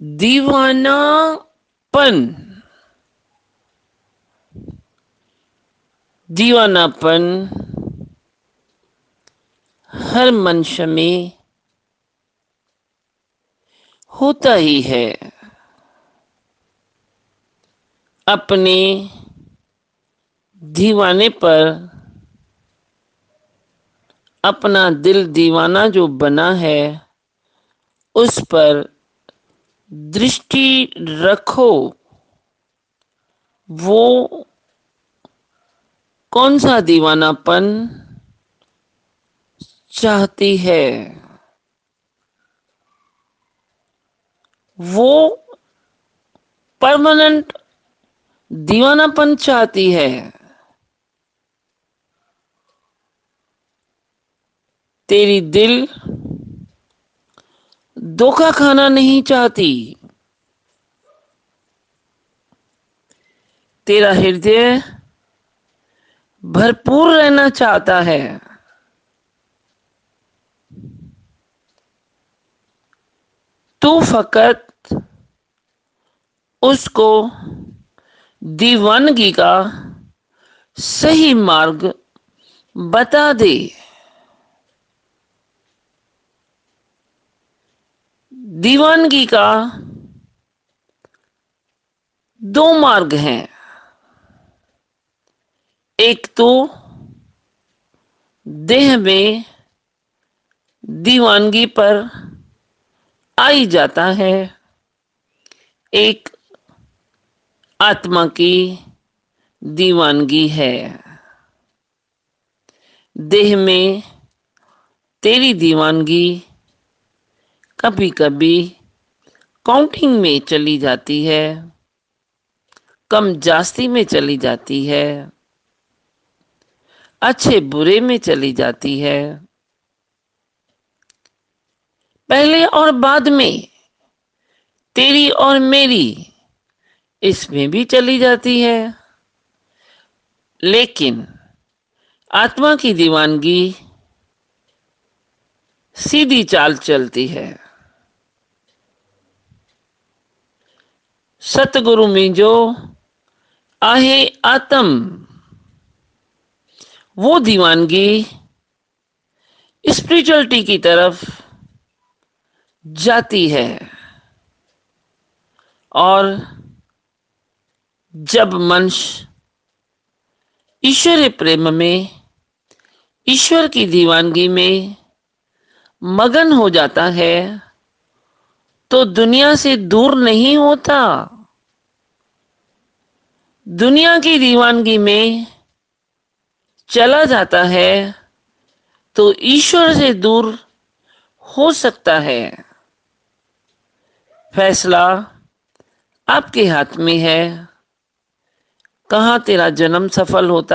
दीवानापन। दीवानापन हर मनुष्य में होता ही है। अपने दीवाने पर अपना दिल दीवाना जो बना है उस पर दृष्टि रखो। वो कौन सा दीवानापन चाहती है? वो परमानेंट दीवानापन चाहती है, तेरी दिल धोखा खाना नहीं चाहती। तेरा हृदय भरपूर रहना चाहता है। तू फकत उसको दीवानगी का सही मार्ग बता दे। दीवानगी का दो मार्ग हैं। एक तो देह में दीवानगी पर आई जाता है, एक आत्मा की दीवानगी है। देह में तेरी दीवानगी कभी कभी काउंटिंग में चली जाती है, कम जास्ती में चली जाती है, अच्छे बुरे में चली जाती है, पहले और बाद में, तेरी और मेरी इसमें भी चली जाती है। लेकिन आत्मा की दीवानगी सीधी चाल चलती है। सतगुरु में जो आहे आत्म, वो दीवानगी स्पिरिचुअलिटी की तरफ जाती है। और जब मनुष्य ईश्वरीय प्रेम में, ईश्वर की दीवानगी में मगन हो जाता है तो दुनिया से दूर नहीं होता। दुनिया की दीवानगी में चला जाता है तो ईश्वर से दूर हो सकता है। फैसला आपके हाथ में है, कहां तेरा जन्म सफल होता